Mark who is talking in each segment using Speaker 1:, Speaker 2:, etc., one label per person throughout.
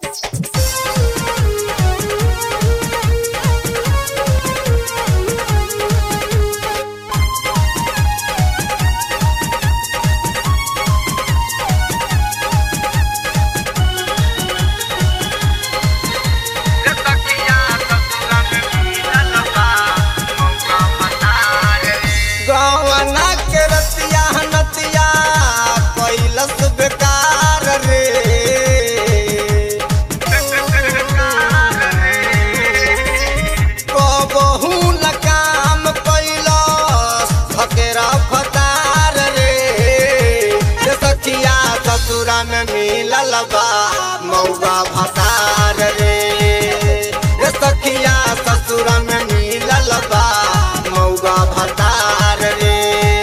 Speaker 1: मिलल बा मौगा भतार रे सखिया ससुर में मिलल बा मौगा भतार रे।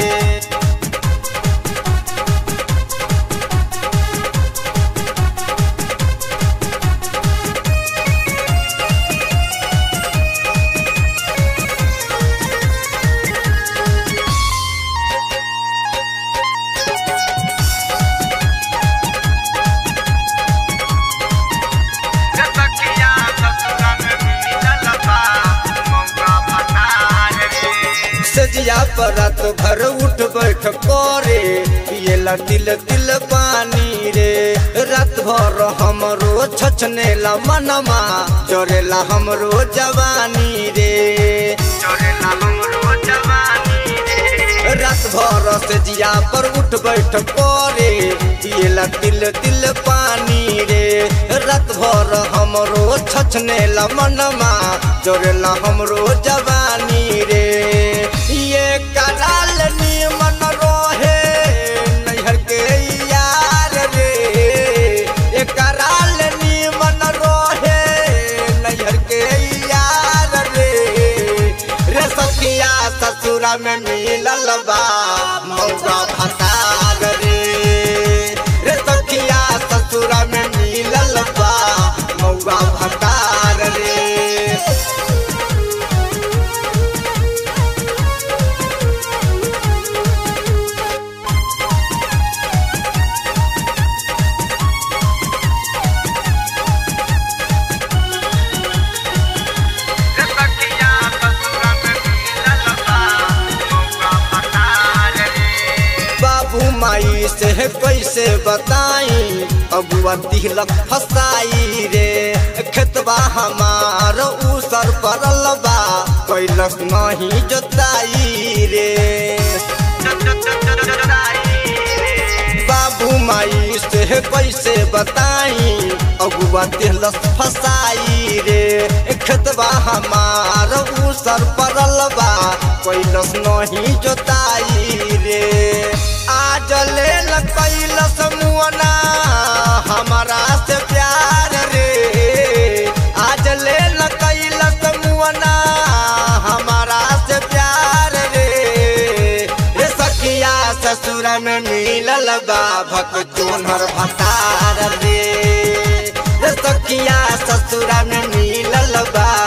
Speaker 1: सजिया पर रात भर उठ बैठ करे पियला तिल तिल पानी रे रात भर हमरो छछनेला मनमा चोरेला हमरो जवानी रे चोरेला हमरो जवानी रे रात भर सजिया पर उठ बैठ करे पियला तिल तिल पानी रे रात भर हमरो छछनेला मनमा चोरेला हमरो जवानी रे। ये कराल निमन रोहे नैहर के यार रे ये कराल निमन रोहे नैहर के यार रे रे सखिया ससुरा में मिलल बा मौगा भतार रे रे सखिया ससुरा में मिलल बा मौगा भतार रे। माई से कैसे बताई अगुआ तिलक फसाई रे खेतबा हमार उसर पड़ल बा कैलक नहीं जोताई रे बाबू माई से कैसे बताई अगुआ तिलक फसाई रे खेतबा हमार उसर पड़ल बा कैलक नहीं जोताई रे। आज ले कैलस मुअना हमारा से प्यार रे आज ले कैलस मुअना हमारा से प्यार रे रे सखिया ससुर में मिलल बा भक चोनहर भतार रे रे सखिया ससुर में मिलल बा